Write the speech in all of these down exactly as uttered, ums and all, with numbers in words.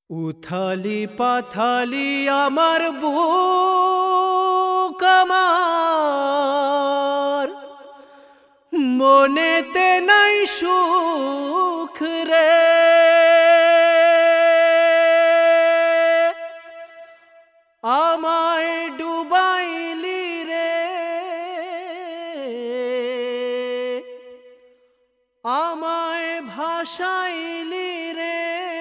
উথালি পাথালি আমার বুক আমার, মনেতে নাই সুখ রে। আমায় ডুবাইলি রে, আমায় ভাসাইলি রে।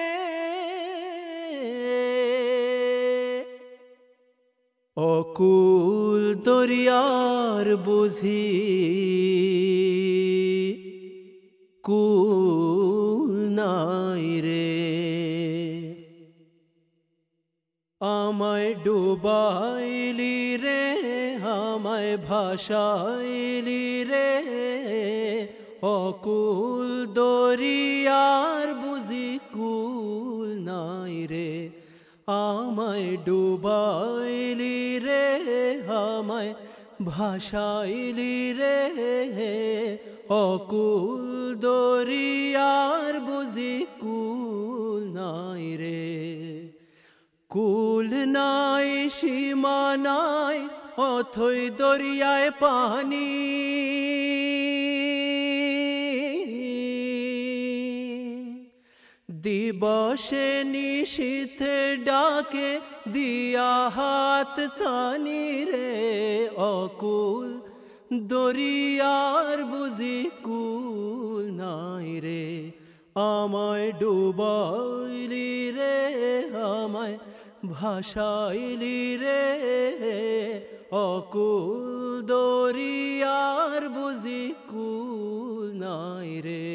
অকুল দরিয়ার বুঝি কুল নাই রে। আমায় ডুবাইলি রে, আমায় ভাসাইলি রে। অকুল দরিয়ার বুঝি কুল নাই রে। আমায় ডুবাইলি রে, আমায় ভাসাইলি রে। অকুল দরিয়ার বুঝি কুল নাই রে। কুল নাই সীমা নাই অথই দরিয়ায় পানি। দিবসে নিশীথে ডাকে দিয়া হাত সানি রে। অকুল দরিয়ার বুঝি কুল নাই রে। আমায় ডুবাইলি রে, আমায় ভাসাইলি রে। অকুল দরিয়ার বুঝি কুল নাই রে।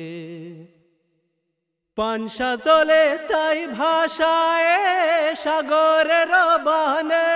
পানসা জলে সাই ভাষায় সাগরের বানে।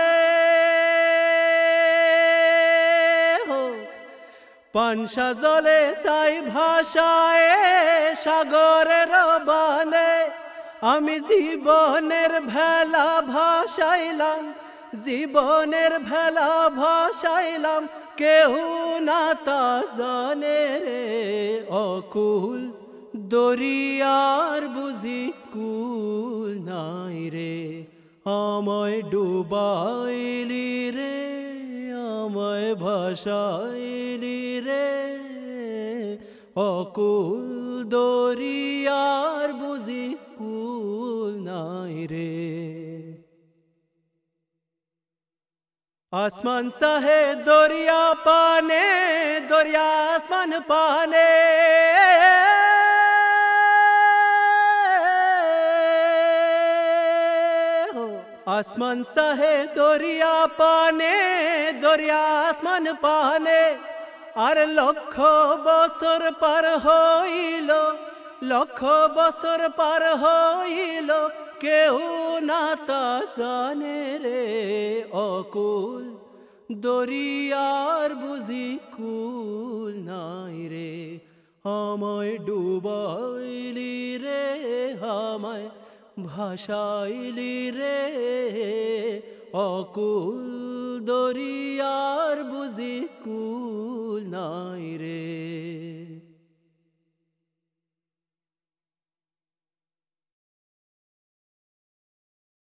পানসা জলে সাই ভাষায় সাগরের বানে। আমি জীবনের ভেলা ভাসাইলাম, জীবনের ভেলা ভাসাইলাম। কেউ না তা জানে রে। অকুল দরিয়ার বুঝি কুল নাই রে। আমায় ডুবাইলি রে, আমায় ভাসাইলি রে। অকুল দরিয়ার বুঝি কুল নাই রে। আসমান সাহে দরিয়া পানে, দরিয়া আসমান পানে। আসমান সাহে দরিয়া পানে, দরিয়া আসমান পানে। আর লক্ষ বছর পার হইল, লক্ষ বছর পার হইল। কেউ না তা জানে রে। অকুল দরিয়ার বুঝি কুল নাই রে। আমায় ডুবাইলি রে, আমায় ভাসাইলি রে। অকুল দরিয়ার বুঝি কুল নাই রে।